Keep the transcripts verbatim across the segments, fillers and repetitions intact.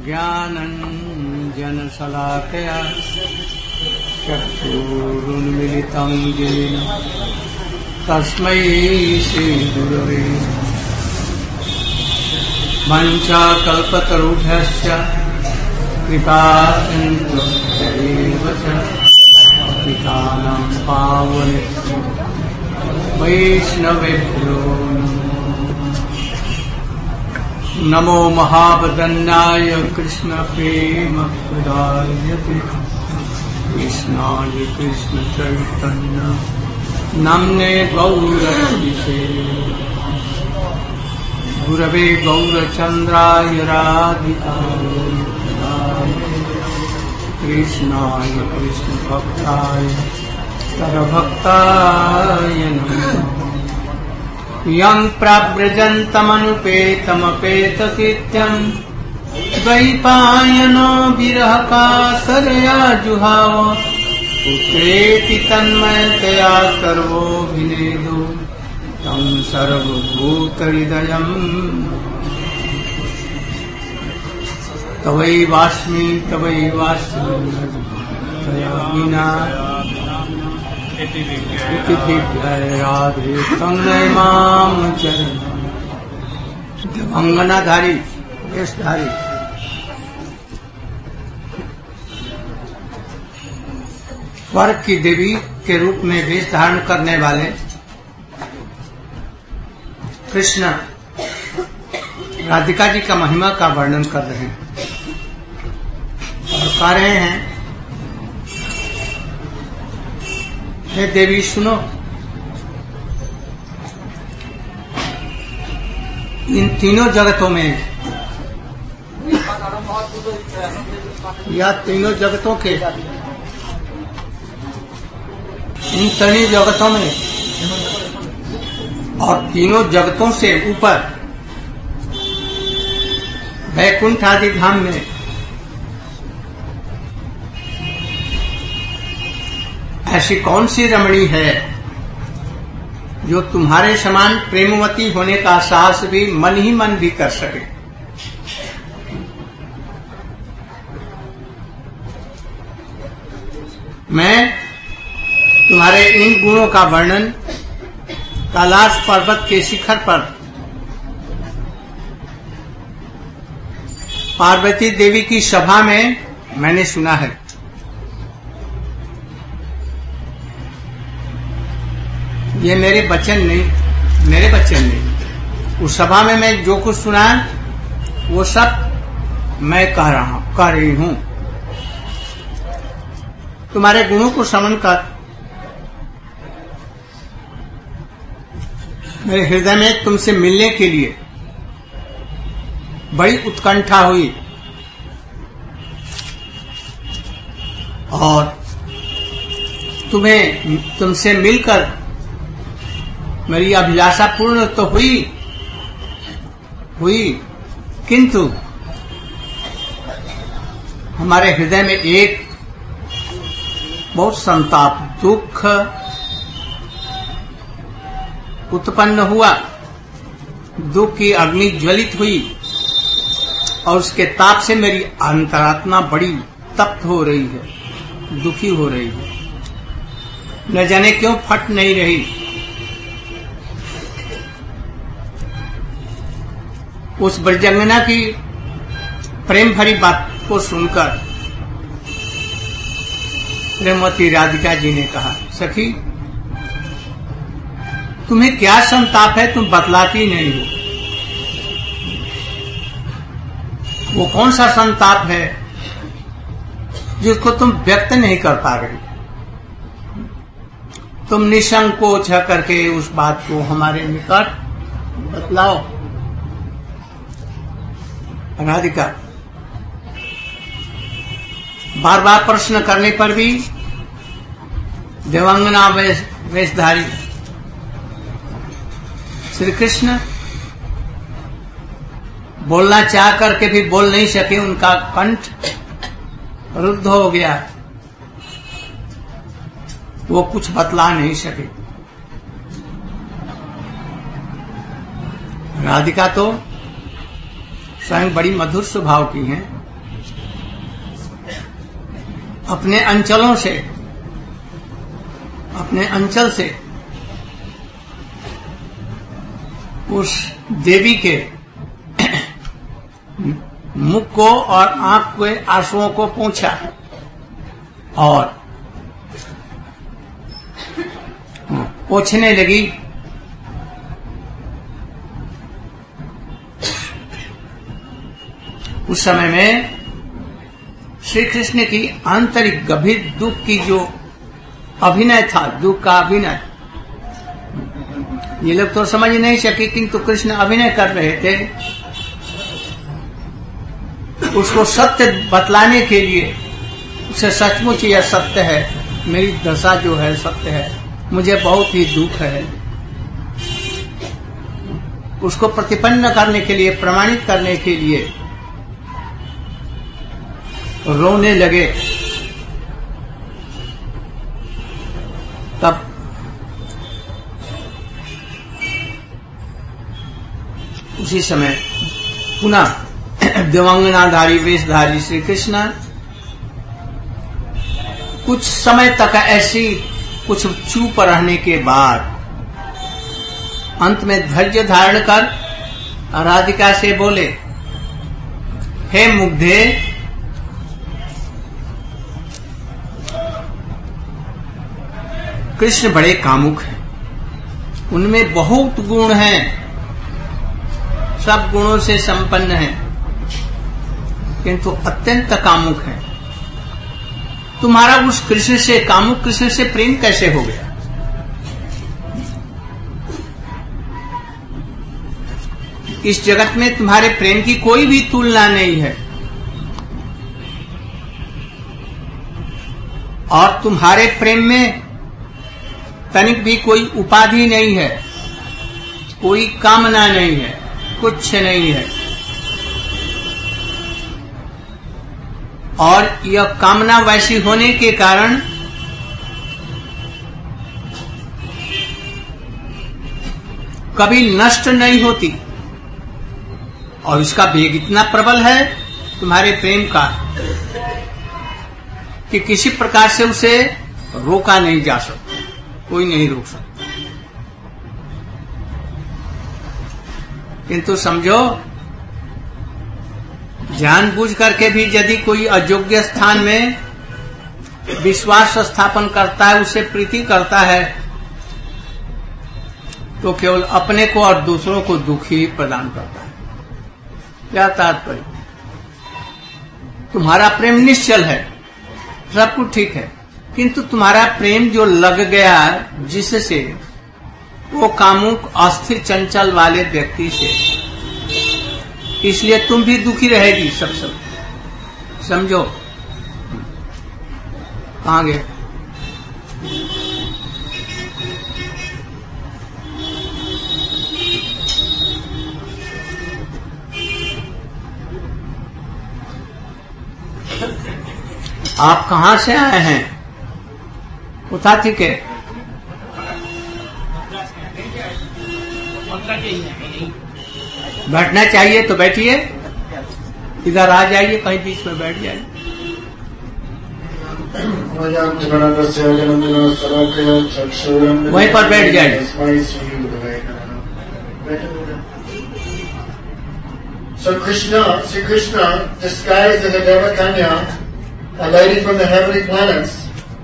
ज्ञानञ्जनशलाकया चक्षुरुन्मिलितं येन तस्मै श्रीगुरवे वञ्चाकल्पतरुभ्यश्च कृपासिन्धुभ्यैव च पतितानां पावनेभ्यो वैष्णवेभ्यो नमो महावदन्याय कृष्ण प्रेम प्रदायते कृष्णाय कृष्ण चैतन्य नाम्ने गौरक्षिते गुरवे गौरचन्द्राय राधिकाय कृष्णाय कृष्ण भक्ताय तरभक्ताय नमः यं प्राव्रजन्तमनुपेतमपेतकृत्यं द्वैपायनो विरहकातरया जुहाव पुत्रेति तन्मयतया सर्वोऽभिनेदो तं सर्वभूतहृदयं तवैवास्मि तवैवास्मि तया विना इति राधे तन्मय माम चरण देवांगनाधारी वेशधारी स्वर्ग की देवी के रूप में वेश धारण करने वाले कृष्ण राधिका जी का महिमा का वर्णन कर रहे हैं और कह रहे हैं, हे देवी सुनो, इन तीनों जगतों में या तीनों जगतों के इन तीनों जगतों में और तीनों जगतों से ऊपर वैकुंठ आदि धाम में ऐसी कौन सी रमणी है जो तुम्हारे समान प्रेमवती होने का साहस भी मन ही मन भी कर सके। मैं तुम्हारे इन गुणों का वर्णन कैलाश पर्वत के शिखर पर पार्वती देवी की सभा में मैंने सुना है। ये मेरे वचन नहीं, मेरे वचन नहीं, उस सभा में मैं जो कुछ सुना वो सब मैं कह रहा हूं, कह रही हूं। तुम्हारे गुणों को श्रवण कर मेरे हृदय में तुमसे मिलने के लिए बड़ी उत्कंठा हुई और तुम्हें तुमसे मिलकर मेरी अभिलाषा पूर्ण तो हुई हुई किंतु हमारे हृदय में एक बहुत संताप, दुख उत्पन्न हुआ। दुख की अग्नि ज्वलित हुई और उसके ताप से मेरी अंतरात्मा बड़ी तप्त हो रही है, दुखी हो रही है, न जाने क्यों फट नहीं रही। उस ब्रजंगना की प्रेम भरी बात को सुनकर प्रेमवती राधिका जी ने कहा, सखी तुम्हें क्या संताप है, तुम बतलाती नहीं हो। वो कौन सा संताप है जिसको तुम व्यक्त नहीं कर पा रही। तुम निसंकोच करके उस बात को हमारे निकट बतलाओ। राधिका बार बार प्रश्न करने पर भी देवांगना वेशधारी श्री कृष्ण बोलना चाह करके भी बोल नहीं सके, उनका कंठ रुद्ध हो गया, वो कुछ बतला नहीं सके। राधिका तो स्वयं बड़ी मधुर स्वभाव की हैं, अपने अंचलों से, अपने अंचल से उस देवी के मुख को और आंख के आंसुओं को पोंछा और पोंछने लगी। उस समय में श्री कृष्ण की आंतरिक गंभीर दुख की जो अभिनय था, दुख का अभिनय, ये लोग तो समझ नहीं सके, किंतु कृष्ण अभिनय कर रहे थे। उसको सत्य बतलाने के लिए, उसे सचमुच यह सत्य है, मेरी दशा जो है सत्य है, मुझे बहुत ही दुख है, उसको प्रतिपन्न करने के लिए, प्रमाणित करने के लिए रोने लगे। तब उसी समय पुनः दिव्यांगनाधारी वेशधारी श्री कृष्ण कुछ समय तक ऐसी कुछ चुप रहने के बाद अंत में धैर्य धारण कर राधिका से बोले, हे मुग्धे, कृष्ण बड़े कामुक हैं, उनमें बहुत गुण हैं, सब गुणों से संपन्न हैं, किंतु अत्यंत कामुक हैं। तुम्हारा उस कृष्ण से, कामुक कृष्ण से प्रेम कैसे हो गया? इस जगत में तुम्हारे प्रेम की कोई भी तुलना नहीं है, और तुम्हारे प्रेम में तनिक भी कोई उपाधि नहीं है, कोई कामना नहीं है, कुछ नहीं है। और यह कामना वैसी होने के कारण कभी नष्ट नहीं होती, और इसका वेग इतना प्रबल है तुम्हारे प्रेम का कि किसी प्रकार से उसे रोका नहीं जा सकता, कोई नहीं रोक सकता। किंतु समझो, जानबूझ करके भी यदि कोई अयोग्य स्थान में विश्वास स्थापन करता है, उसे प्रीति करता है, तो केवल अपने को और दूसरों को दुख ही प्रदान करता है। क्या तात्पर्य? तुम्हारा प्रेम निश्चल है, सब कुछ ठीक है, किंतु तुम्हारा प्रेम जो लग गया जिससे, वो कामुक अस्थिर चंचल वाले व्यक्ति से, इसलिए तुम भी दुखी रहेगी। सब सब समझो। कहाँ गए? आप कहाँ से आए हैं? उठा ठीक है, बैठना चाहिए तो बैठिए, इधर आ जाइए, कहीं बीच में बैठ जाइए। वहीं पर बैठ जाइए। So Krishna, Sri Krishna, disguised as a Devakanya, a lady from the heavenly planets,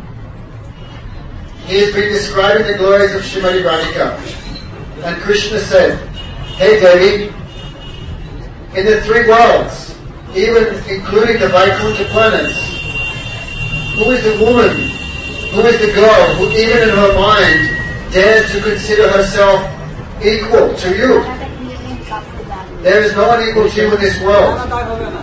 he has been describing the glories of Srimati Radhika. And Krishna said, "Hey Devi, in the three worlds, even including the Vaikuntha planets, who is the woman, who is the girl who even in her mind dares to consider herself equal to you? There is no one equal to you in this world."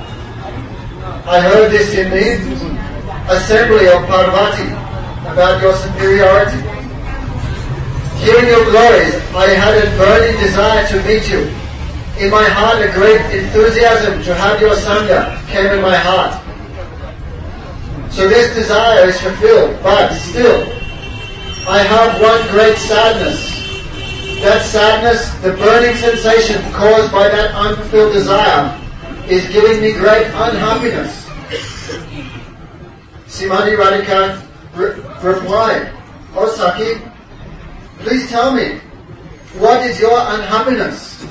I heard this in the assembly of Parvati about your superiority. Hearing your glories, I had a burning desire to meet you. In my heart, a great enthusiasm to have your sangha came in my heart. So this desire is fulfilled, but still, I have one great sadness. That sadness, the burning sensation caused by that unfulfilled desire, is giving me great unhappiness. Srimati Radhika re- replied, "Oh Saki, please tell me, what is your unhappiness?"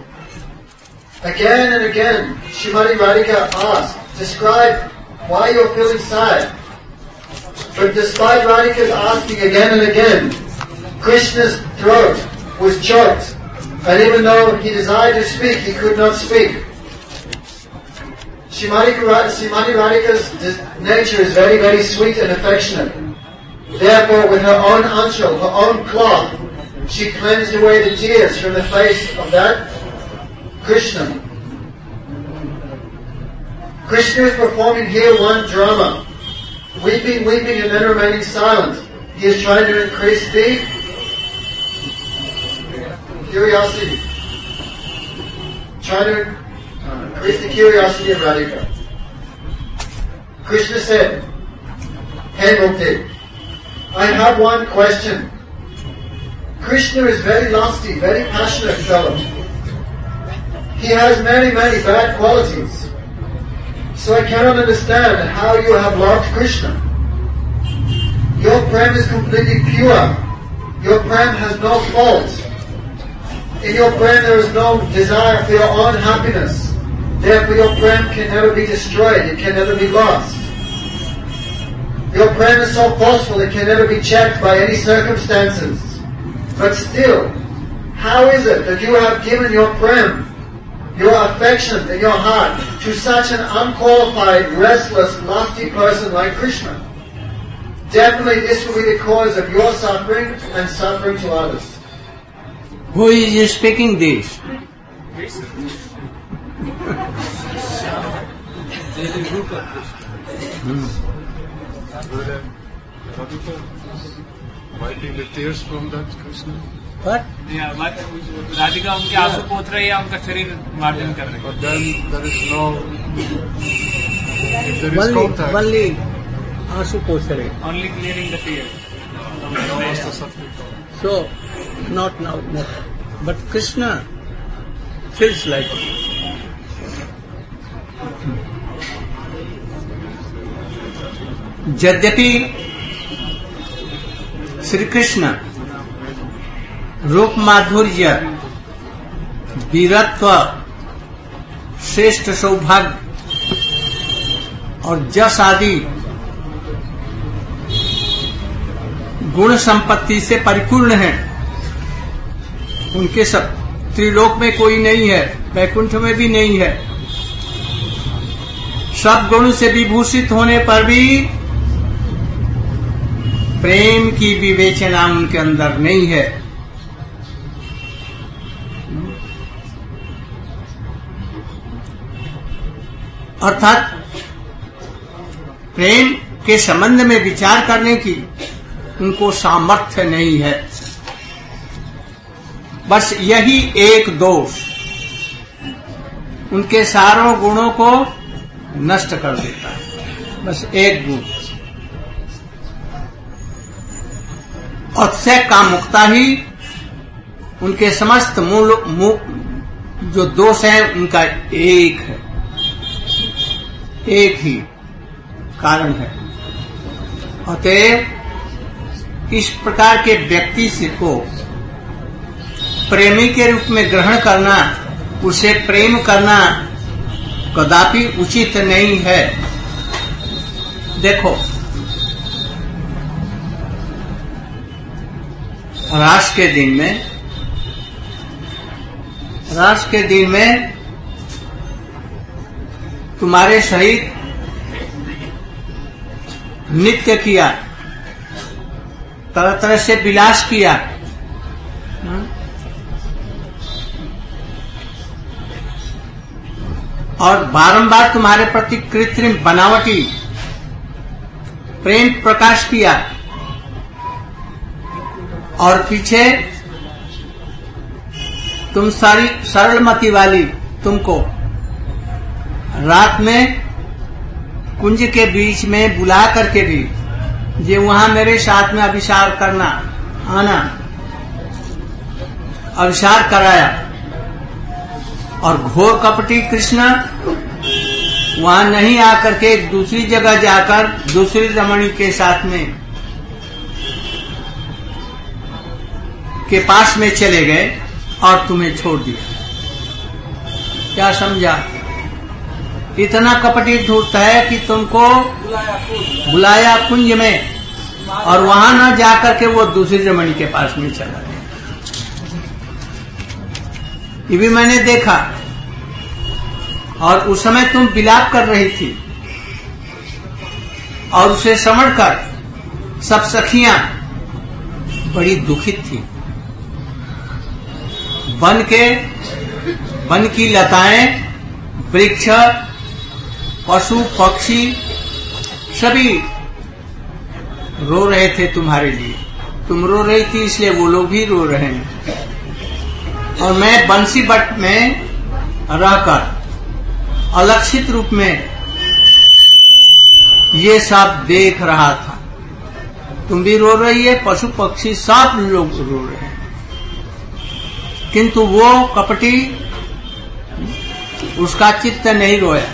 Again and again, Srimati Radhika asked, "Describe why you're feeling sad." But despite Radhika's asking again and again, Krishna's throat was choked, and even though he desired to speak, he could not speak. Srimati Radhika's nature is very, very sweet and affectionate. Therefore, with her own anchal, her own cloth, she cleansed away the tears from the face of that Krishna. Krishna is performing here one drama, weeping, weeping, and then remaining silent. He is trying to increase the curiosity, trying to uh, increase the curiosity of Radhika. Krishna said, "Hey Mukti, I have one question. Krishna is very lusty, very passionate fellow. He has many, many bad qualities. So I cannot understand how you have loved Krishna. Your prem is completely pure. Your prem has no fault. In your prem there is no desire for your own happiness. Therefore your prem can never be destroyed. It can never be lost. Your prem is so forceful it can never be checked by any circumstances. But still, how is it that you have given your prem, your affection and your heart to such an unqualified, restless, lusty person like Krishna? Definitely this will be the cause of your suffering and suffering to others." Who is speaking this? hmm. Wiping the tears from that Krishna. What? Yeah, Radhika उनके आंसू पोंछ रही है, उनका शरीर मार्जन कर रही है. But then there is no, if there is Only, contact. only आंसू पोंछ रहे. Only clearing the tears. No master suffering. So, not now, not. But Krishna feels like it. यद्यपि श्री कृष्ण रूप माधुर्य, वीरत्व, श्रेष्ठ सौभाग्य और यश आदि गुण संपत्ति से परिपूर्ण हैं, उनके सब त्रिलोक में कोई नहीं है, वैकुंठ में भी नहीं है। सब गुण से विभूषित होने पर भी प्रेम की विवेचना उनके अंदर नहीं है। अर्थात प्रेम के संबंध में विचार करने की उनको सामर्थ्य नहीं है। बस यही एक दोष उनके सारों गुणों को नष्ट कर देता है। बस एक गुण, अतिशय कामुकता ही उनके समस्त मूल मू, जो दोष है उनका एक है, एक ही कारण है। अतएव इस प्रकार के व्यक्ति से को प्रेमी के रूप में ग्रहण करना, उसे प्रेम करना कदापि उचित नहीं है। देखो, रास के दिन में रास के दिन में तुम्हारे सहित नृत्य किया, तरह तरह से विलास किया, और बारंबार तुम्हारे प्रति कृत्रिम बनावटी प्रेम प्रकाश किया, और पीछे तुम सारी सरलमती वाली तुमको रात में कुंज के बीच में बुला करके भी ये वहां मेरे साथ में अभिसार करना आना, अभिसार कराया। और घोर कपटी कृष्ण वहां नहीं आकर के एक दूसरी जगह जाकर दूसरी रमणी के साथ में के पास में चले गए और तुम्हें छोड़ दिया। क्या समझा? इतना कपटी धूर्त है कि तुमको बुलाया कुंज में और वहां न जाकर के वो दूसरी रमणी के पास में चला गया। ये भी मैंने देखा। और उस समय तुम विलाप कर रही थी और उसे समझकर सब सखियां बड़ी दुखित थी। वन के वन की लताएं, वृक्ष, पशु पक्षी सभी रो रहे थे तुम्हारे लिए। तुम रो रही थी इसलिए वो लोग भी रो रहे हैं। और मैं बंसी बट में रहकर अलक्षित रूप में ये सब देख रहा था। तुम भी रो रही है, पशु पक्षी सब लोग रो रहे हैं, किंतु वो कपटी उसका चित्त नहीं रोया।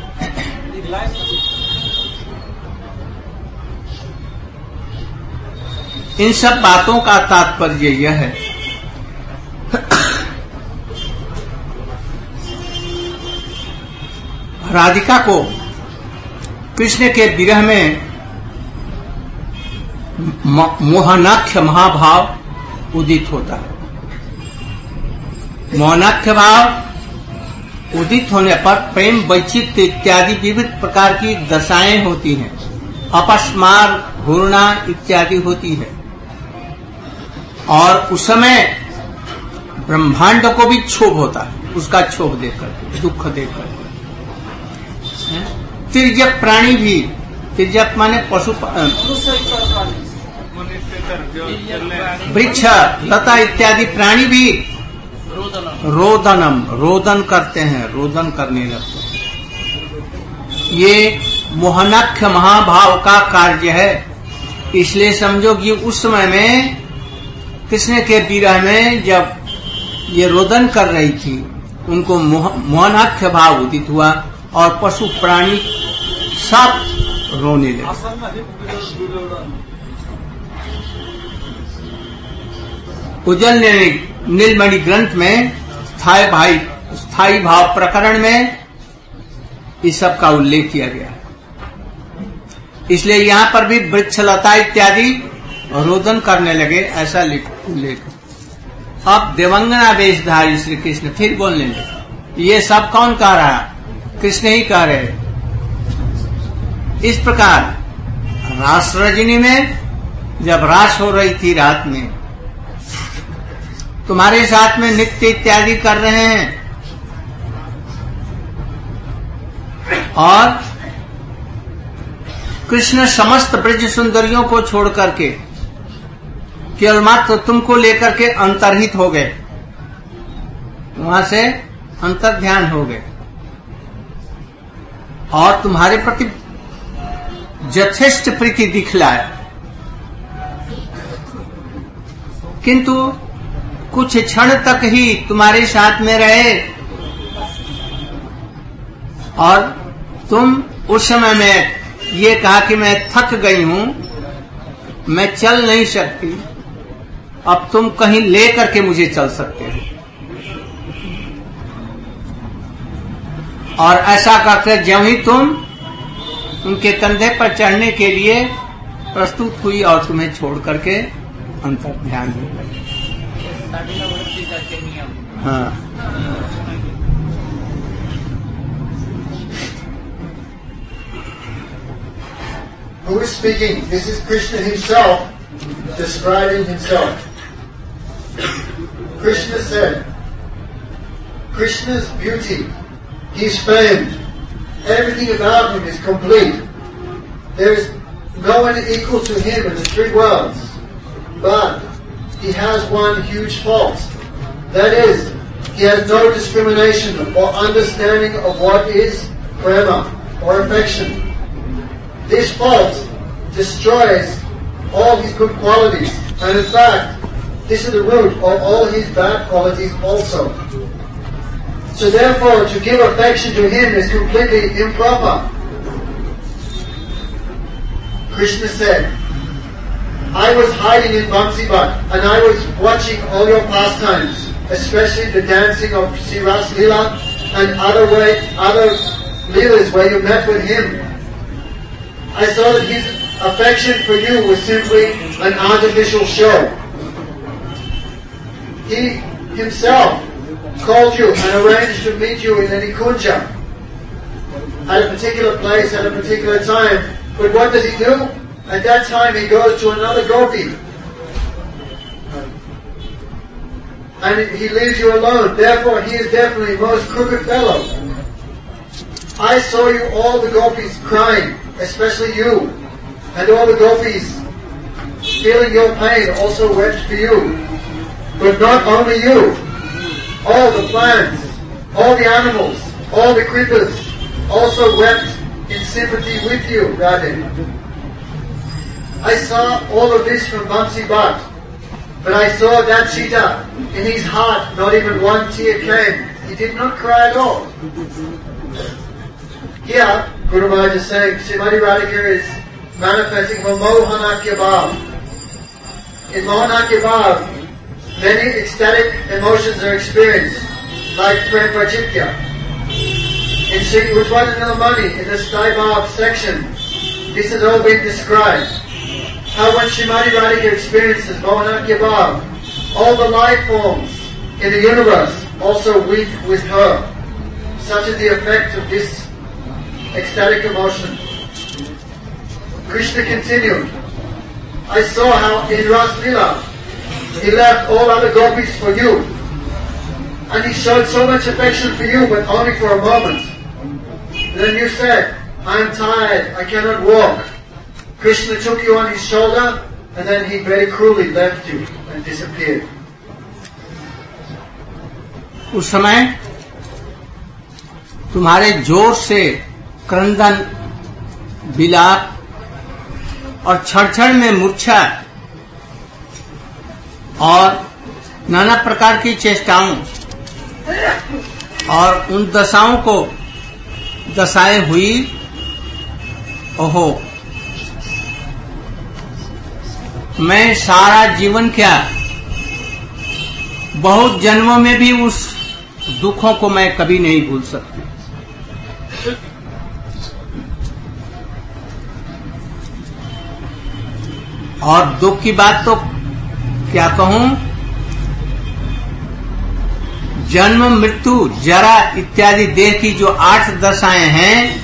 इन सब बातों का तात्पर्य यह है राधिका को कृष्ण के विरह में मोहनाख्य महाभाव उदित होता है। मोहनाख्य भाव उदित होने पर प्रेम, वैचित्र्य इत्यादि विविध प्रकार की दशाएं होती हैं। अपस्मार, घूर्णा इत्यादि होती है। और उस समय ब्रह्मांड को भी क्षोभ होता है, उसका क्षोभ देखकर, दुख देखकर। तिर्यक प्राणी भी, तिर्यक माने पशु, वृक्ष, लता इत्यादि प्राणी भी रोदनम, रोदन करते हैं, रोदन करने लगते हैं। ये मोहनाख्य महाभाव का कार्य है। इसलिए समझो कि उस समय में कृष्ण के विरह में जब ये रोदन कर रही थी, उनको मोह, मोहनाख्य भाव उदित हुआ और पशु प्राणी सब रोने लगे। उज्जवल ने नीलमणि ग्रंथ में स्थायी भाई स्थायी भाव प्रकरण में इस सब का उल्लेख किया गया। इसलिए यहाँ पर भी वृक्षलता इत्यादि रोदन करने लगे, ऐसा उल्लेख। अब देवंगना वेशधारी श्री कृष्ण फिर बोलने लगे। ये सब कौन कह रहा? कृष्ण ही कह रहे। इस प्रकार रास रजनी में जब रास हो रही थी रात में, तुम्हारे साथ में नृत्य इत्यादि कर रहे हैं और कृष्ण समस्त ब्रज सुंदरियों को छोड़ करके केवल मात्र तुमको लेकर के अंतर्हित हो गए, वहां से अंतर ध्यान हो गए और तुम्हारे प्रति यथेष्ट प्रीति दिखलाया। किंतु कुछ क्षण तक ही तुम्हारे साथ में रहे और तुम उस समय में ये कहा कि मैं थक गई हूं, मैं चल नहीं सकती, अब तुम कहीं ले करके मुझे चल सकते हो। और ऐसा करके जब ही तुम उनके कंधे पर चढ़ने के लिए प्रस्तुत हुई और तुम्हें छोड़ करके अंतर ध्यान हो गई। हाँ, Who is speaking? This is Krishna himself describing himself. Krishna said, Krishna's beauty, he's famed. Everything about him is complete. There is no one equal to him in the three worlds. But he has one huge fault. That is, he has no discrimination or understanding of what is prema or affection. This fault destroys all his good qualities, and in fact, this is the root of all his bad qualities also. So therefore, to give affection to him is completely improper. Krishna said, I was hiding in Vamsi Bhat and I was watching all your pastimes, especially the dancing of Sri Ras Leela and other way, other leelas where you met with him. I saw that his affection for you was simply an artificial show. He himself called you and arranged to meet you in a Nikunja at a particular place at a particular time. But what does he do? At that time he goes to another gopi. And he leaves you alone. Therefore he is definitely a most crooked fellow. I saw you, all the gopis crying, especially you. And all the gopis feeling your pain also wept for you. But not only you. All the plants, all the animals, all the creepers also wept in sympathy with you, Radhe. I saw all of this from Vamsi Bhat, but I saw that cheetah, in his heart not even one tear came. He did not cry at all. Here, Guru Maharaj is saying, Srimati Radhika is manifesting Mohanakya Bhav. In Mohanakya Bhav, many ecstatic emotions are experienced, like Prem Prachitya. In Sri Utpadalamani, in the Staibhav section, this has all been described. How when Srimati Radhika experiences Mohanakya Bhav, all the life forms in the universe also weep with her. Such is the effect of this ecstatic emotion. Krishna continued, I saw how in Ras Leela, he left all other gopis for you. And he showed so much affection for you, but only for a moment. And then you said, I am tired, I cannot walk. Krishna took you on his shoulder, and then he very cruelly left you and disappeared. उस समय तुम्हारे जोर से क्रंदन, विलाप और छड़छड़ में मूर्छा और नाना प्रकार की चेष्टाओं और उन दशाओं को दशाएं हुई। ओहो, मैं सारा जीवन क्या बहुत जन्मों में भी उस दुखों को मैं कभी नहीं भूल सकती। और दुख की बात तो क्या कहूं, जन्म, मृत्यु, जरा इत्यादि देह की जो आठ दशाएं हैं,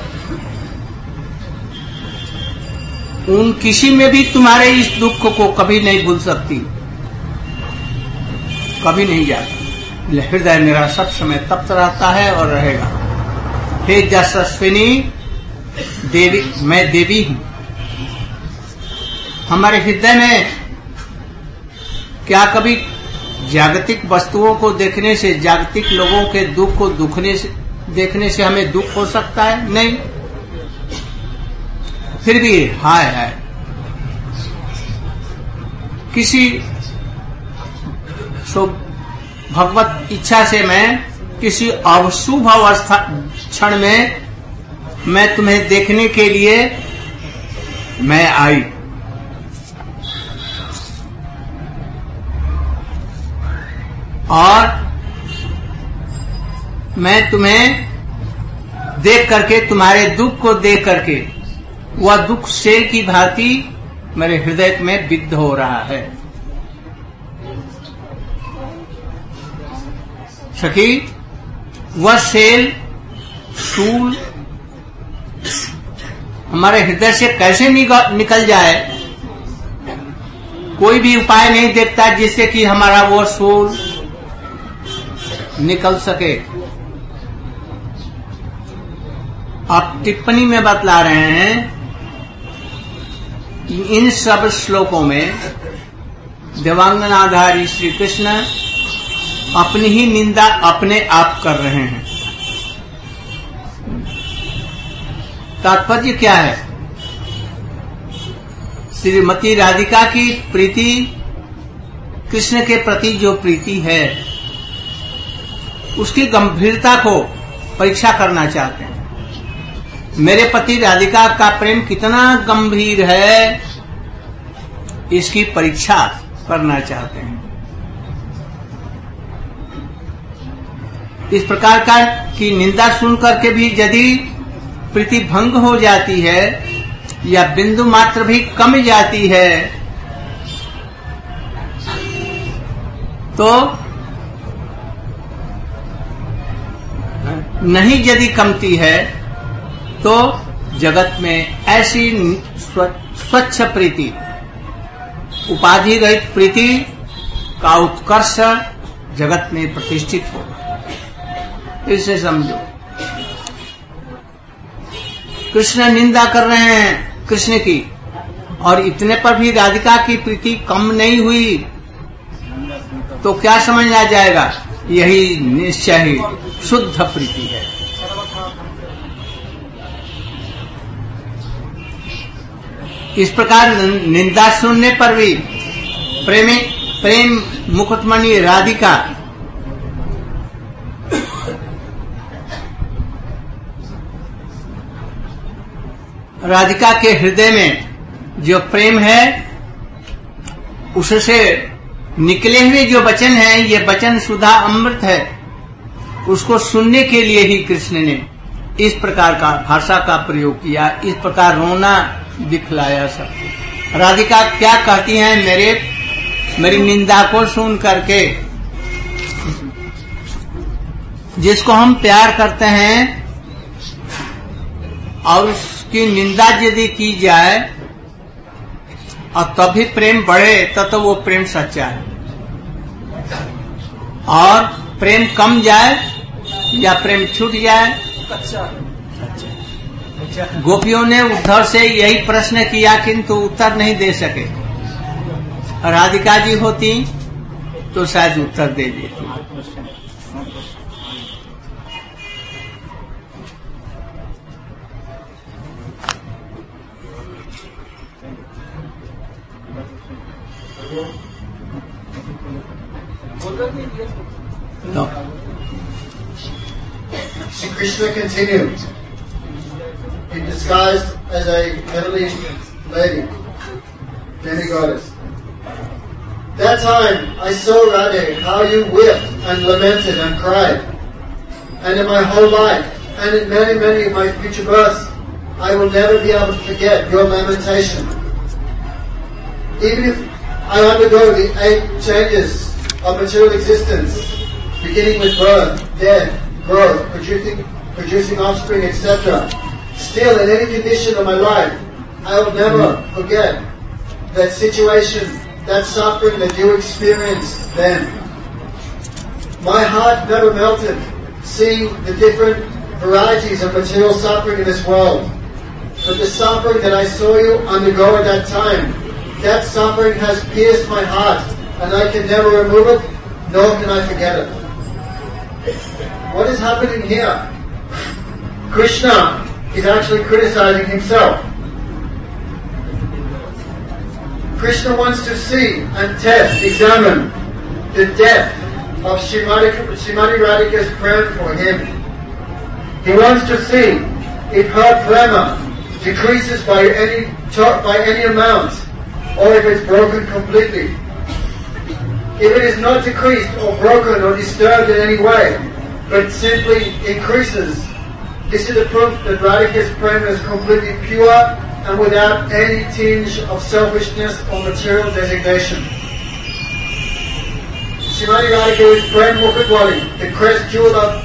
उन किसी में भी तुम्हारे इस दुख को कभी नहीं भूल सकती, कभी नहीं जाता। हृदय मेरा सब समय तप्त रहता है और रहेगा। हे यशस्विनी देवी, मैं देवी हूं। हमारे हृदय में क्या कभी जागतिक वस्तुओं को देखने से, जागतिक लोगों के दुख को दुखने से देखने से हमें दुख हो सकता है? नहीं। फिर भी हाय है, किसी सो भगवत इच्छा से मैं किसी अशुभ अवस्था क्षण में मैं तुम्हें देखने के लिए मैं आई। और मैं तुम्हें देख करके, तुम्हारे दुख को देख करके, वह दुख शेर की भांति मेरे हृदय में बिग्ध हो रहा है। सखी, वह शेल शूल हमारे हृदय से कैसे निकल जाए, कोई भी उपाय नहीं देखता जिससे कि हमारा वो शूल निकल सके। आप टिप्पणी में बतला रहे हैं कि इन सब श्लोकों में देवांगनाधारी श्री कृष्ण अपनी ही निंदा अपने आप कर रहे हैं। तात्पर्य क्या है? श्रीमती राधिका की प्रीति, कृष्ण के प्रति जो प्रीति है, उसकी गंभीरता को परीक्षा करना चाहते हैं। मेरे पति राधिका का प्रेम कितना गंभीर है, इसकी परीक्षा करना चाहते हैं। इस प्रकार का की निंदा सुन करके भी यदि प्रीति भंग हो जाती है या बिंदु मात्र भी कम जाती है तो नहीं यदि कमती है तो जगत में ऐसी स्वच्छ प्रीति, उपाधि रहित प्रीति का उत्कर्ष जगत में प्रतिष्ठित होगा। इसे समझो। कृष्ण निंदा कर रहे हैं कृष्ण की, और इतने पर भी राधिका की प्रीति कम नहीं हुई तो क्या समझ आ जाएगा? यही निश्चय ही शुद्ध प्रीति है। इस प्रकार निंदा सुनने पर भी प्रेमी प्रेम मुकुटमणि राधिका राधिका के हृदय में जो प्रेम है उससे निकले हुए जो वचन है, ये वचन सुधा अमृत है, उसको सुनने के लिए ही कृष्ण ने इस प्रकार का भाषा का प्रयोग किया, इस प्रकार रोना दिखलाया सबको। राधिका क्या कहती हैं? मेरे मेरी निंदा को सुन करके, जिसको हम प्यार करते हैं और उसकी निंदा यदि की जाए और तभी प्रेम बढ़े तो, तो वो प्रेम सच्चा है। और प्रेम कम जाए या प्रेम छूट जाए कच्चा। गोपियों ने उद्धव से यही प्रश्न किया किंतु उत्तर नहीं दे सके। राधिका जी होती तो शायद उत्तर दे देती। No. Sri Krishna continued, he disguised as a heavenly lady, demi-goddess. That time I saw Radhe, how you wept and lamented and cried. And in my whole life, and in many, many of my future births, I will never be able to forget your lamentation. Even if I undergo the eight changes of material existence, beginning with birth, death, growth, producing, producing offspring, et cetera. Still, in any condition of my life, I will never forget that situation, that suffering that you experienced then. My heart never melted seeing the different varieties of material suffering in this world. But the suffering that I saw you undergo at that time, that suffering has pierced my heart, and I can never remove it, nor can I forget it. What is happening here? Krishna is actually criticizing himself. Krishna wants to see and test, examine the depth of Srimati, Srimati Radhika's prayer for him. He wants to see if her prema decreases by any by any amount, or if it's broken completely. If it is not decreased or broken or disturbed in any way, but simply increases, this is the proof that Radhika's prema is completely pure and without any tinge of selfishness or material designation. Srimati Radhika is Prem Mukutwali, the crest jewel of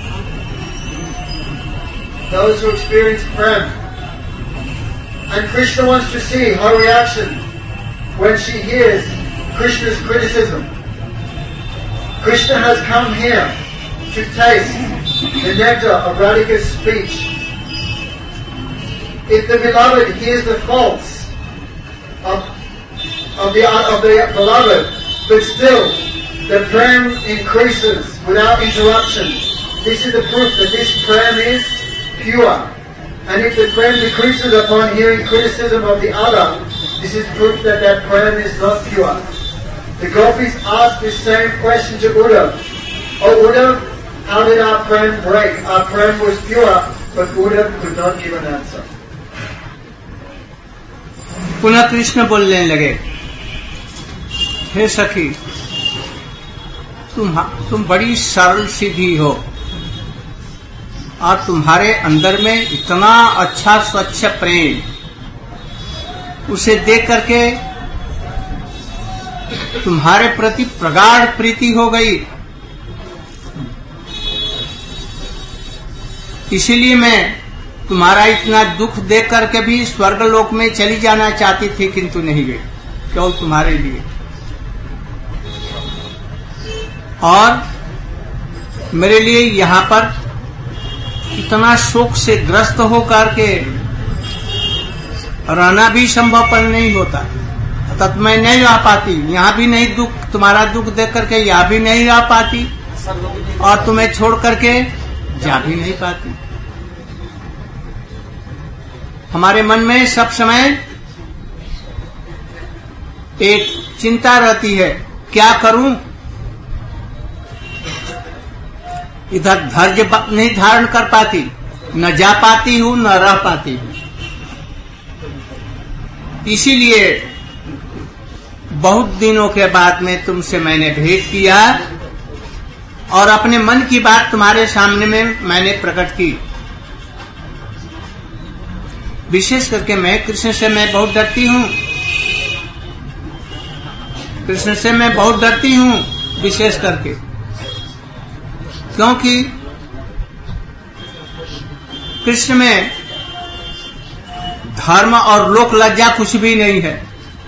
those who experience Prem. And Krishna wants to see her reaction when she hears Krishna's criticism. Krishna has come here to taste the nectar of Radhika's speech. If the beloved hears the faults of, of, the, of the beloved, but still the prem increases without interruption, this is the proof that this prem is pure. And if the prem decreases upon hearing criticism of the other, this is proof that that prem is not pure. The gopis asked this same question to Uddhav. Oh Uddhav, how did our friend break? Our friend was pure, but Buddha could not give an answer. पुनः कृष्ण बोलने लगे, हे सखी, तुम तुम बड़ी सरल सीधी हो और तुम्हारे अंदर में इतना अच्छा स्वच्छ प्रेम, उसे देख करके तुम्हारे प्रति प्रगाढ़ प्रीति हो गई। इसीलिए मैं तुम्हारा इतना दुख देख करके भी स्वर्ग लोक में चली जाना चाहती थी, किंतु नहीं गई, केवल तुम्हारे लिए। और मेरे लिए यहाँ पर इतना शोक से ग्रस्त होकर के रहना भी संभव पर नहीं होता, तब मैं नहीं रह पाती। यहाँ भी नहीं दुख, तुम्हारा दुख देख करके यहाँ भी नहीं रह पाती और तुम्हें छोड़ करके जा भी नहीं पाती। हमारे मन में सब समय एक चिंता रहती है, क्या करूं? इधर धैर्य नहीं धारण कर पाती, न जा पाती हूं न रह पाती हूं। इसीलिए बहुत दिनों के बाद में तुमसे मैंने भेंट किया और अपने मन की बात तुम्हारे सामने में मैंने प्रकट की। विशेष करके मैं कृष्ण से मैं बहुत डरती हूँ, कृष्ण से मैं बहुत डरती हूँ विशेष करके, क्योंकि कृष्ण में धर्म और लोक लज्जा कुछ भी नहीं है।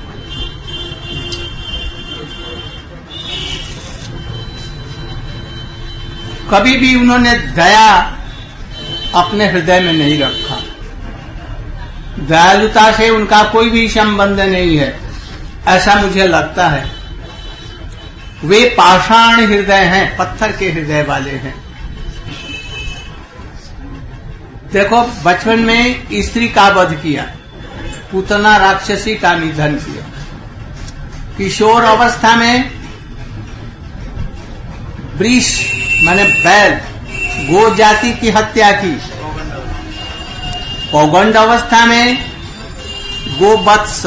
कभी भी उन्होंने दया अपने हृदय में नहीं रखा, दयालुता से उनका कोई भी संबंध नहीं है, ऐसा मुझे लगता है। वे पाषाण हृदय हैं, पत्थर के हृदय वाले हैं। देखो, बचपन में स्त्री का वध किया, पूतना राक्षसी का निधन किया, किशोर अवस्था में वृष माने बैल गो जाति की हत्या की, पौगंड अवस्था में गोवत्स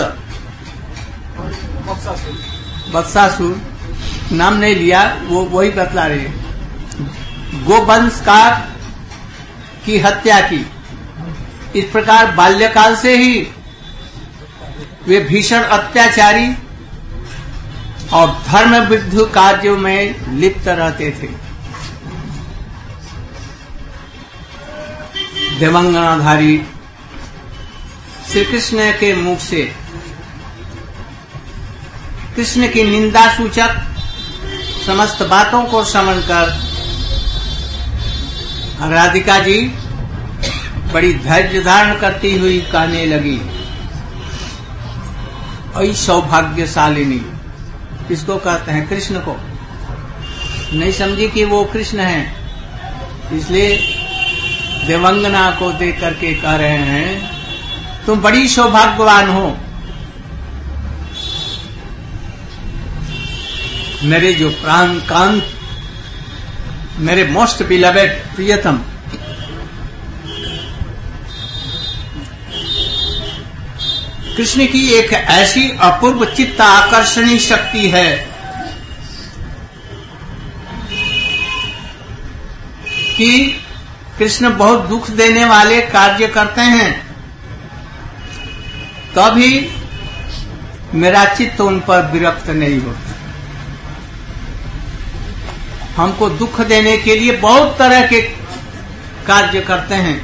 वत्सासुर नाम नहीं लिया, वो वही बतला रहे हैं, गोवंश का की हत्या की। इस प्रकार बाल्यकाल से ही वे भीषण अत्याचारी और धर्म विरुद्ध कार्यों में लिप्त रहते थे। देवंगनाधारी श्री कृष्ण के मुख से कृष्ण की निंदा सूचक समस्त बातों को समझकर राधिका जी बड़ी धैर्य धारण करती हुई कहने लगी, ऐ सौभाग्यशालिनी, इसको कहते हैं कृष्ण को। नहीं समझी कि वो कृष्ण है, इसलिए देवंगना को देख करके कह रहे हैं, तुम बड़ी सौभाग्यवान हो। मेरे जो प्राण कांत, मेरे मोस्ट बिलवेड, प्रियतम, कृष्ण की एक ऐसी अपूर्व चित्त आकर्षणी शक्ति है कि कृष्ण बहुत दुख देने वाले कार्य करते हैं, तभी मेरा चित्त उन पर विरक्त नहीं होता। हमको दुख देने के लिए बहुत तरह के कार्य करते हैं,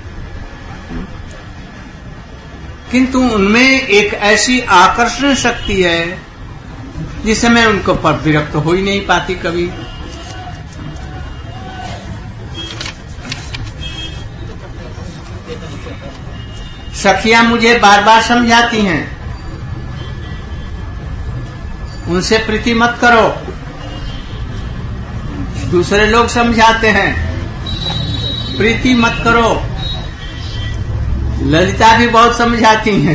किंतु उनमें एक ऐसी आकर्षण शक्ति है जिससे मैं उनको पर विरक्त हो ही नहीं पाती कभी। सखियां मुझे बार बार समझाती हैं, उनसे प्रीति मत करो। दूसरे लोग समझाते हैं प्रीति मत करो, ललिता भी बहुत समझाती हैं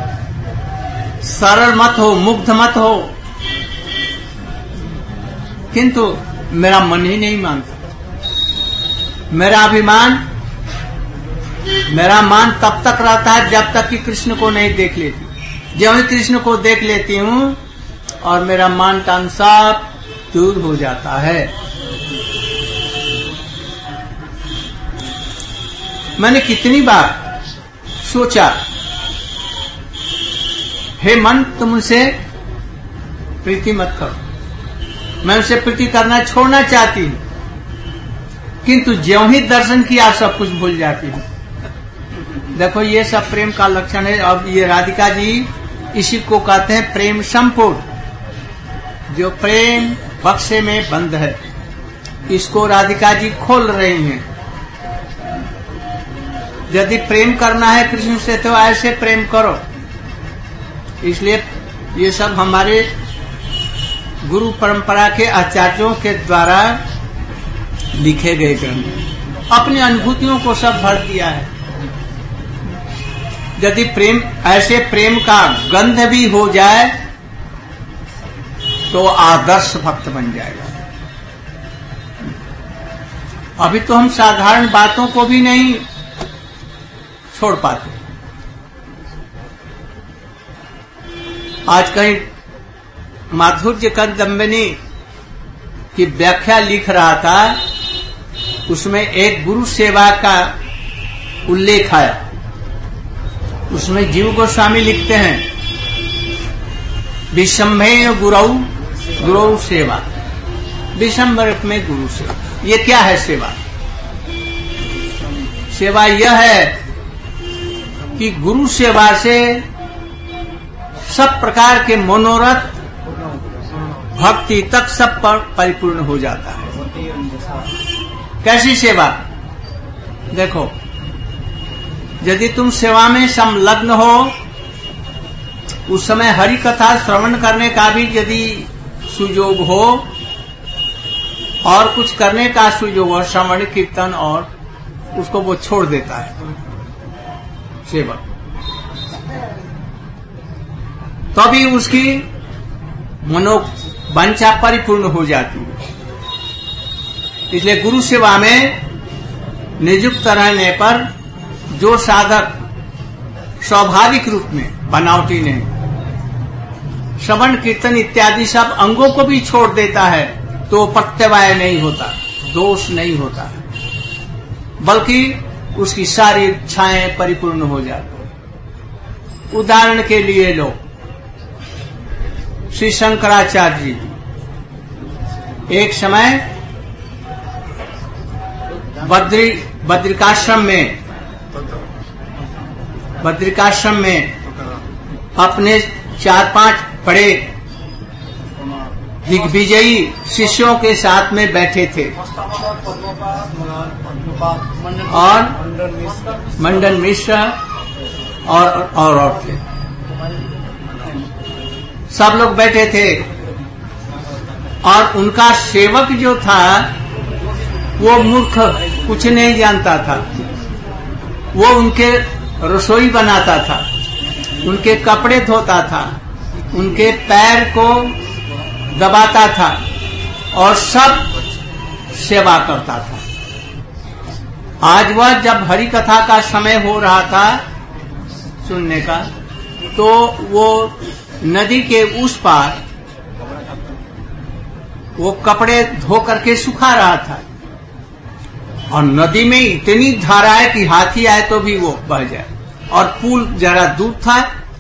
सरल मत हो, मुग्ध मत हो। किंतु मेरा मन ही नहीं मानता। मेरा अभिमान, मेरा मान तब तक रहता है जब तक कि कृष्ण को नहीं देख लेती। जब ही कृष्ण को देख लेती हूँ और मेरा मान टान सब दूर हो जाता है। मैंने कितनी बार सोचा, हे मन तुम उनसे प्रीति मत करो। मैं उनसे प्रीति करना छोड़ना चाहती हूँ, किंतु ज्यों ही दर्शन किया सब कुछ भूल जाती हूँ। देखो ये सब प्रेम का लक्षण है। अब ये राधिका जी इसी को कहते हैं प्रेम संपूर्ण। जो प्रेम बक्से में बंद है, इसको राधिका जी खोल रही हैं। यदि प्रेम करना है कृष्ण से तो ऐसे प्रेम करो। इसलिए ये सब हमारे गुरु परंपरा के आचार्यों के द्वारा लिखे गए ग्रंथ, अपनी अनुभूतियों को सब भर दिया है। यदि प्रेम ऐसे प्रेम का गंध भी हो जाए तो आदर्श भक्त बन जाएगा। अभी तो हम साधारण बातों को भी नहीं छोड़ पाते। आज कहीं माधुर्य कंदम्बिनी की व्याख्या लिख रहा था, उसमें एक गुरु सेवा का उल्लेख आया। उसमें जीव गोस्वामी लिखते हैं, विषम्भेय गुरु गुरु सेवा, विषम्बर में गुरु सेवा। ये क्या है सेवा? सेवा यह है कि गुरु सेवा से सब प्रकार के मनोरथ भक्ति तक सब पर परिपूर्ण हो जाता है। कैसी सेवा? देखो, यदि तुम सेवा में संलग्न हो, उस समय हरि कथा श्रवण करने का भी यदि सुयोग हो और कुछ करने का सुयोग हो, श्रवण कीर्तन, और उसको वो छोड़ देता है सेवा, तभी तो उसकी मनोवांछा परिपूर्ण हो जाती है। इसलिए गुरु सेवा में नियुक्त रहने पर जो साधक स्वाभाविक रूप में, बनावटी नहीं, श्रवण कीर्तन इत्यादि सब अंगों को भी छोड़ देता है, तो प्रत्यवाय नहीं होता, दोष नहीं होता है, बल्कि उसकी सारी इच्छाएं परिपूर्ण हो जाती है। उदाहरण के लिए लो श्री शंकराचार्य जी, एक समय बद्री बद्रिकाश्रम में बद्रिकाश्रम में अपने चार पांच बड़े दिग्विजयी शिष्यों के साथ में बैठे थे और मंडन मिश्र और और, और थे, सब लोग बैठे थे। और उनका सेवक जो था वो मूर्ख, कुछ नहीं जानता था। वो उनके रसोई बनाता था, उनके कपड़े धोता था, उनके पैर को दबाता था और सब सेवा करता था। आज वह जब हरि कथा का समय हो रहा था सुनने का, तो वो नदी के उस पार वो कपड़े धो करके सुखा रहा था, और नदी में इतनी धारा है कि हाथी आए तो भी वो बह जाए, और पुल जरा दूर था,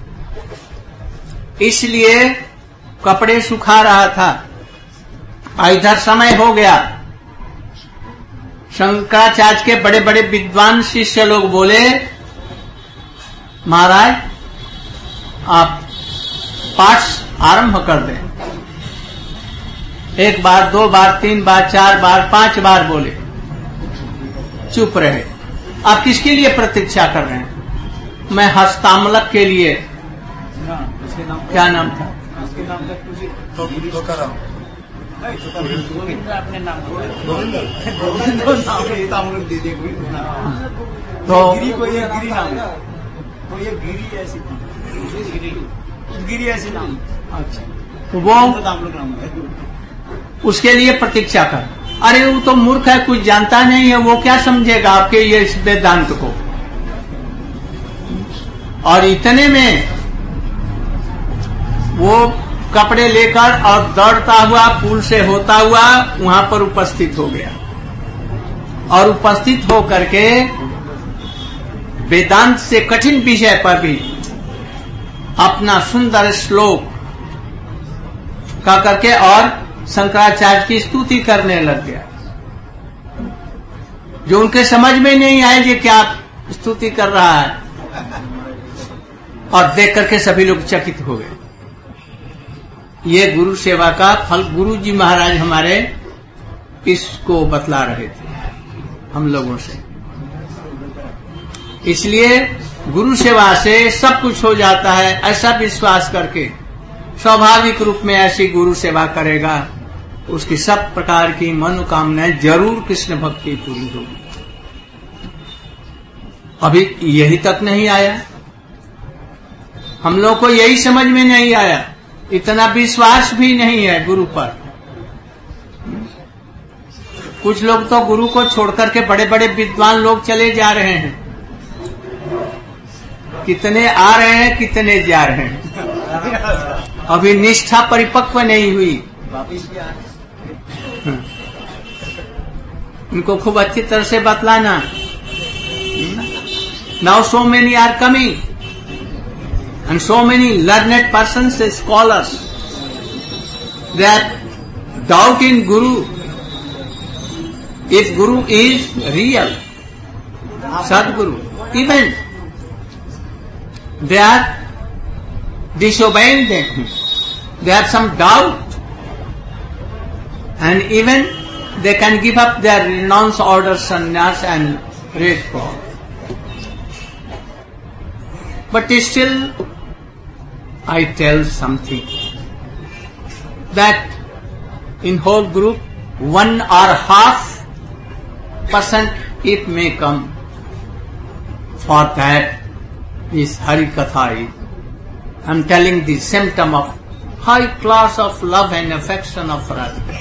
इसलिए कपड़े सुखा रहा था। इधर समय हो गया। शंकराचार्य के बड़े बड़े विद्वान शिष्य लोग बोले, महाराज आप पाठ आरंभ कर दें। एक बार, दो बार, तीन बार, चार बार, पांच बार बोले, चुप रहे। आप किसके लिए प्रतीक्षा कर रहे हैं? मैं हस्तामलक के लिए। क्या नाम था? उसके नाम था कुछ तो अपने नाम तो गिरी को ये गिरी नाम, तो ये गिरी ऐसी गिरी गिरी ऐसी नाम। अच्छा, तो वो नाम है। उसके लिए प्रतीक्षा कर। अरे वो तो मूर्ख है, कुछ जानता नहीं है, वो क्या समझेगा आपके ये इस वेदांत को। और इतने में वो कपड़े लेकर और दौड़ता हुआ पुल से होता हुआ वहां पर उपस्थित हो गया, और उपस्थित होकर के वेदांत से कठिन विषय पर भी अपना सुंदर श्लोक का करके और शंकराचार्य की स्तुति करने लग गया, जो उनके समझ में नहीं आए ये क्या स्तुति कर रहा है। और देख करके सभी लोग चकित हो गए। ये गुरु सेवा का फल गुरु जी महाराज हमारे इसको बतला रहे थे हम लोगों से। इसलिए गुरु सेवा से सब कुछ हो जाता है, ऐसा विश्वास करके स्वाभाविक रूप में ऐसी गुरु सेवा करेगा, उसकी सब प्रकार की मनोकामनाएं जरूर कृष्ण भक्ति पूरी होगी। अभी यही तक नहीं आया, हम लोग को यही समझ में नहीं आया, इतना विश्वास भी नहीं है गुरु पर। कुछ लोग तो गुरु को छोड़कर के बड़े बड़े विद्वान लोग चले जा रहे हैं, कितने आ रहे हैं कितने जा रहे हैं, अभी निष्ठा परिपक्व नहीं हुई। उनको खूब अच्छी तरह से बतलाना। Now so many are coming and so many learned persons, scholars, that doubt in Guru, if Guru is real, Sadguru, even they are disobeying them, they have some doubt, and even they can give up their renounce order sannyas and read for. But still, I tell something, that in whole group, one or half percent it may come. For that is Hari Katha. I am telling the symptom of high class of love and affection of Radhika.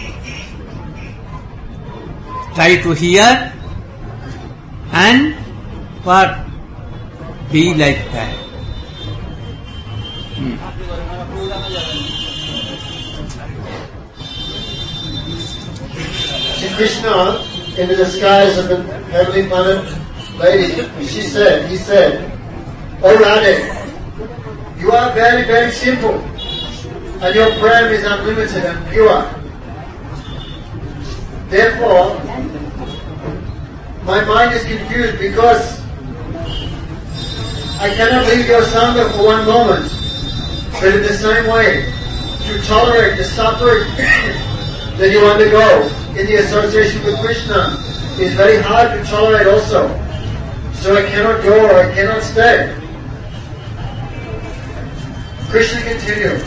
Try to hear and what? Be like that. Hmm. Shri Krishna, in the disguise of the heavenly planet lady, she said, he said, "Oh Radhe, you are very, very simple, and your prem is unlimited and pure. Therefore, my mind is confused because I cannot leave your sangha for one moment, but in the same way, to tolerate the suffering that you undergo in the association with Krishna is very hard to tolerate also. So I cannot go or I cannot stay." Krishna continued,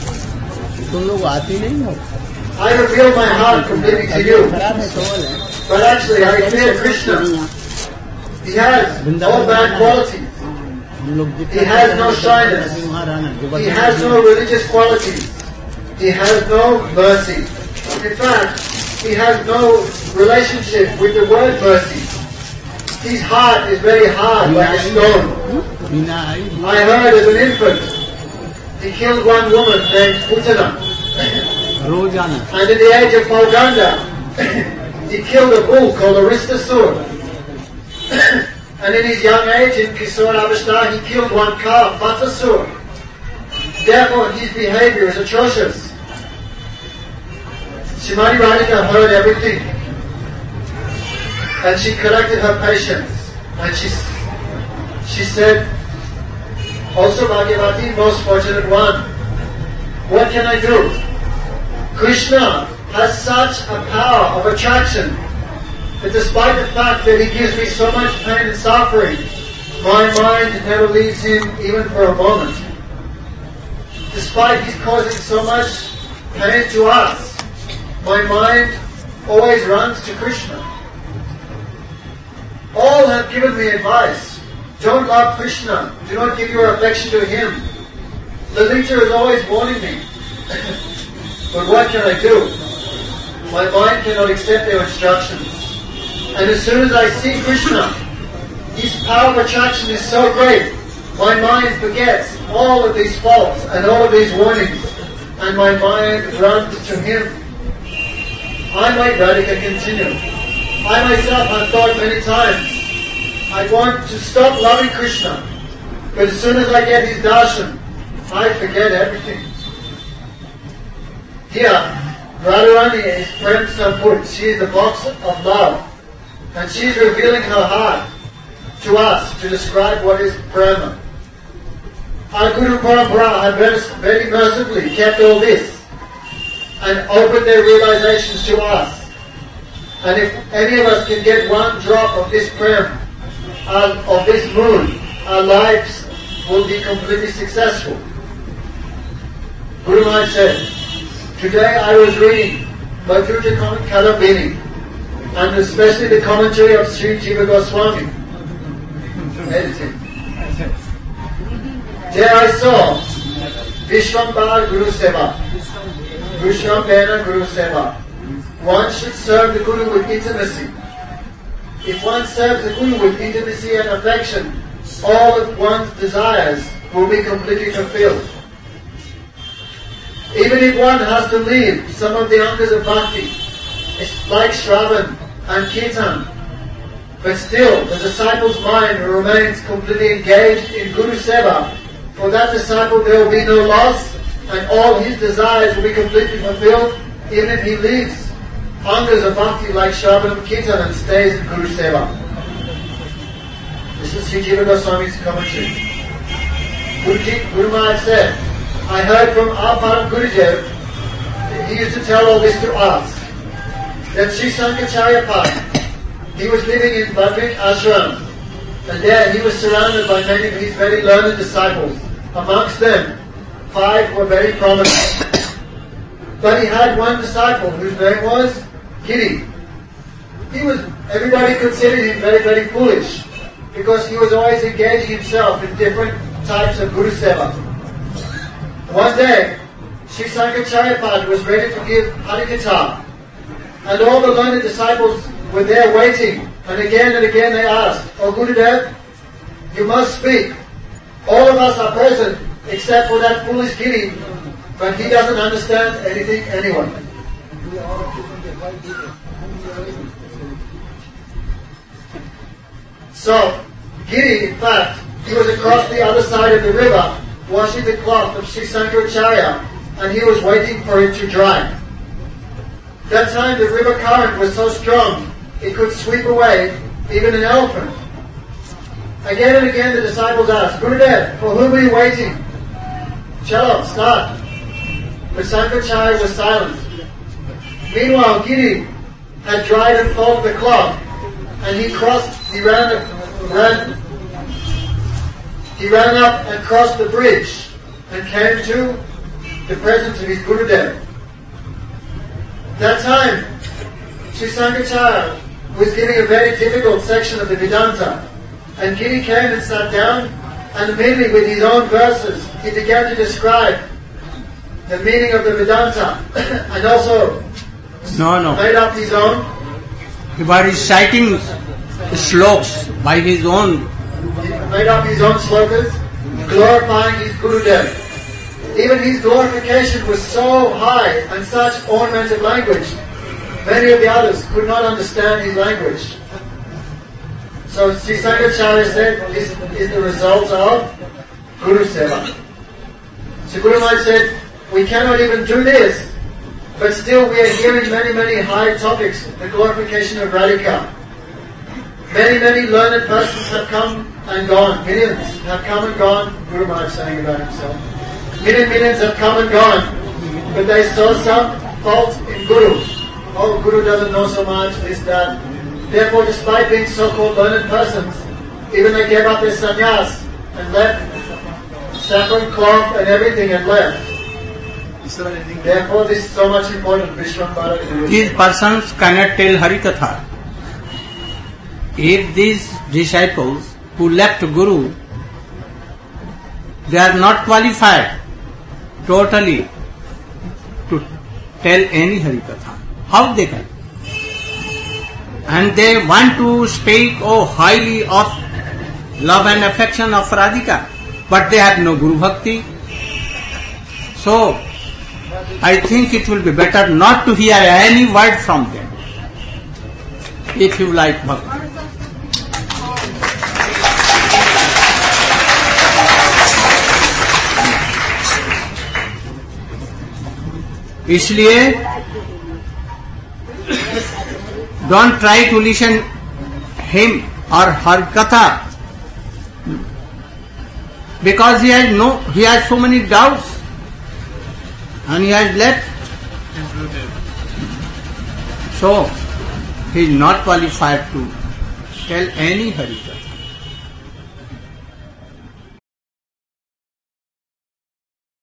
"I reveal my heart completely to you, but actually I fear Krishna. He has all bad qualities. He has no shyness. He has no religious qualities. He has no mercy. In fact, he has no relationship with the word mercy. His heart is very hard like a stone. I heard as an infant, he killed one woman named Putana. And at the age of Mauganda, he killed a bull called Aristasur. And in his young age, in Kisor Avastha, he killed one calf, Vatasur. Therefore, his behavior is atrocious." Shrimati Radhika heard everything, and she collected her patience, and she she said, "Also Bhagavati, most fortunate one, what can I do? Krishna has such a power of attraction that despite the fact that he gives me so much pain and suffering, my mind never leaves him even for a moment. Despite he's causing so much pain to us, my mind always runs to Krishna. All have given me advice. Don't love Krishna. Do not give your affection to him. Lalita is always warning me. But what can I do? my mind cannot accept their instructions. And as soon as I see Krishna, his power of attraction is so great, my mind forgets all of these faults and all of these warnings, and my mind runs to him. I, like Radhika, continue. I myself have thought many times, I want to stop loving Krishna, but as soon as I get his darshan, I forget everything. Here, Radharani is Prem Samput. She is the box of love, and she is revealing her heart to us to describe what is prema. Our Guru Parampara have very, very mercifully kept all this and opened their realizations to us. And if any of us can get one drop of this prem, uh, of this moon, our lives will be completely successful. Guru Maharaj said, today I was reading Madhurya Kalabini, and especially the commentary of Sri Jiva Goswami. Editing. There I saw Vishwambara Guru Seva, Vishwambara Guru Seva. One should serve the Guru with intimacy. If one serves the Guru with intimacy and affection, all of one's desires will be completely fulfilled. Even if one has to leave some of the angas of bhakti, like Shravan and Kirtan, but still the disciple's mind remains completely engaged in Guru Seva. For that disciple there will be no loss, and all his desires will be completely fulfilled, even if he leaves angas of bhakti like Shravan and Kirtan and stays in Guru Seva. This is Sri Jiva Goswami's commentary. Guru, Guru Maharaj said, I heard from our Param Gurudev, he used to tell all this to us, that Sri Sankacharya Pad, he was living in Badrik Ashram, and there he was surrounded by many of his very learned disciples. Amongst them, five were very prominent. But he had one disciple whose name was Giri. He was, everybody considered him very, very foolish, because he was always engaging himself in different types of Guru Seva. One day, Sri Sankacharya Pad was ready to give Harikatha, and all the learned disciples were there waiting, and again and again they asked, Oh Gurudev, you must speak. All of us are present, except for that foolish Giri, but he doesn't understand anything anyway. So, Giri, in fact, he was across the other side of the river, washing the cloth of Sri Sankaracharya, and he was waiting for it to dry. That time the river current was so strong, it could sweep away even an elephant. Again and again the disciples asked, Gurudev, for whom are you waiting? Chalo, start. But Sankaracharya was silent. Meanwhile, Giri had dried and folded the cloth, and he crossed, he ran, ran, he ran up and crossed the bridge, and came to the presence of his Gurudev. That time, Sri Sankaracharya was giving a very difficult section of the Vedanta, and Giri came and sat down, and immediately with his own verses, he began to describe the meaning of the Vedanta, and also No, no. made up his own. He was reciting sloks by his own. He made up his own slokas, glorifying his Gurudev. Even his glorification was so high and such ornamented language, many of the others could not understand his language. So Sri Sankaracharya said, this is the result of Guru Seva. So Guru Maharaj said, we cannot even do this, but still we are hearing many, many high topics, the glorification of Radhika. Many, many learned persons have come and gone, millions have come and gone, Guru Maharaj saying about himself. Millions, millions have come and gone, but they saw some fault in Guru. Oh, Guru doesn't know so much, this, that. Therefore, despite being so-called learned persons, even they gave up their sannyas and left saffron cloth and everything and left. Therefore, this is so much important. Vishwambara Guru. These persons cannot tell Harikatha. If these disciples who left Guru, they are not qualified totally to tell any Harikatha. How they can? And they want to speak oh highly of love and affection of Radhika, but they have no Guru Bhakti. So, I think it will be better not to hear any word from them, if you like Bhakti. इसलिए don't try to listen him or her katha, because he has no he has so many doubts and he has left, so he is not qualified to tell any Harikatha.